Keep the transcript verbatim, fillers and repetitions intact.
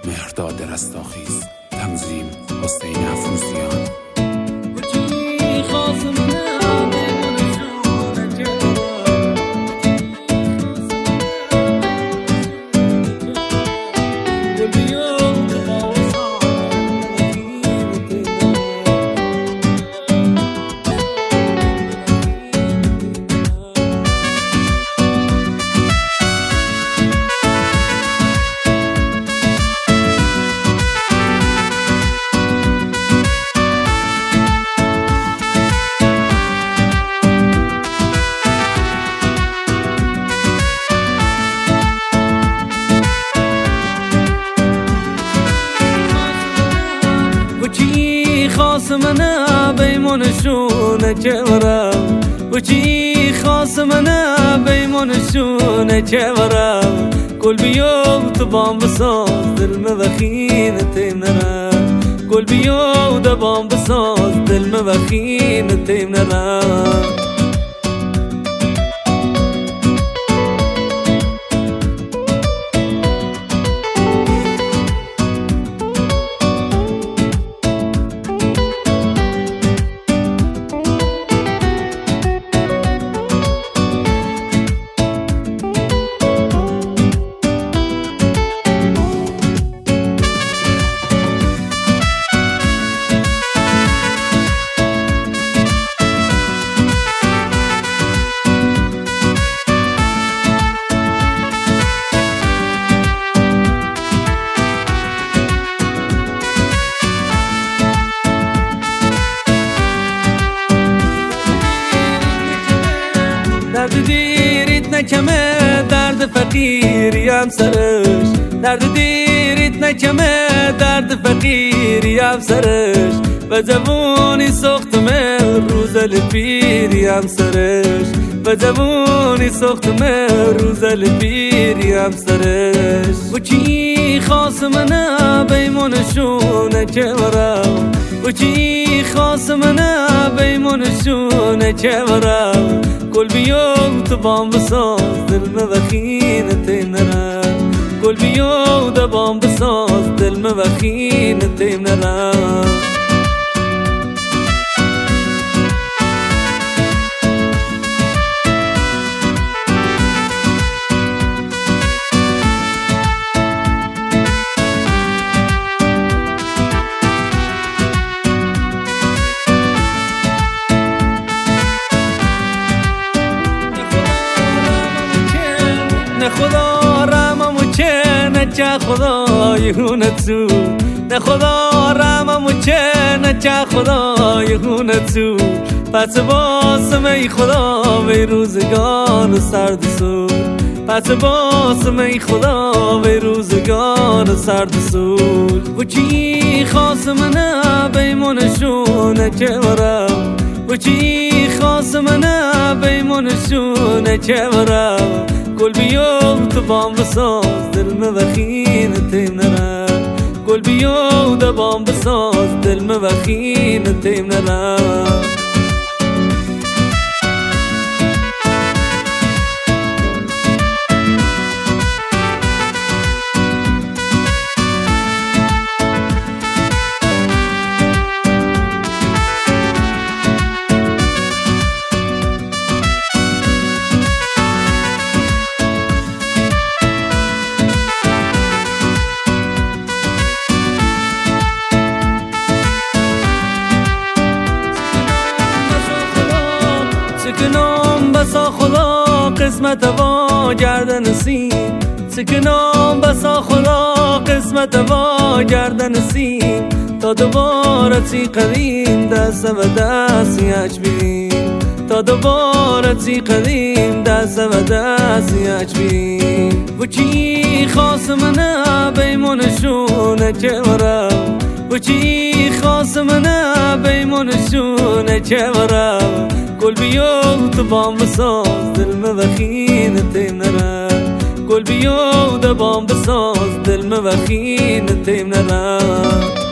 مهرداد رستاخیز، تنظیم حسین افروزیان. خاص منه بیمونشونه چه ورم وچی خاص منه بیمونشونه چه ورم گل بیو تو بام بساز دل مبخین تیم نرم گل بیو تو بام بساز دل مبخین تیم نرم درد دیریت نکمه درد فقیری هم سرش درد دیریت نکمه درد فقیری هم سرش و جوانی سخت مل روزل پیری هم سرش و جوانی سخت مل روزل پیری هم سرش و چی خاص منه بیمونشونه چه ورم و چی خاص منه بیمونشونه چه ورم گل بیو تو بام بساز دل مبخین تیم نرم گل بیو تو بام بساز دل مبخین تیم نرم نه خدا رحممو چه نه چه خدا یهونت تو نه خدا رحممو چه نه چه خدا یهونت تو پس باسم ای خدا وی روزگان سرد سود پس باسم ای خدا وی روزگان سرد سود و چی خاص منه بیمونشونه چه ورم و چی خاص منه بیمونشونه چه ورم گل بیو تو بام بساز دل مبخین تیم نرم گل بیو تو بام بساز دل مبخین تیم نرم سکنم بسا خدا قسمت وا گردن سیم سکنم بسا خدا قسمت وا گردن سیم تا دوباره تی قدیم دست و دست یچ بیم تا دوباره تی قدیم دست و دست یچ بیم و چی خاص منه بیمونشونه چه ورم و چی خاص منه بیمونشونه چه ورم گل بیو تو بام بساز دل مبخین تیم نرم گل بیو تو بام بساز دل مبخین تیم نرم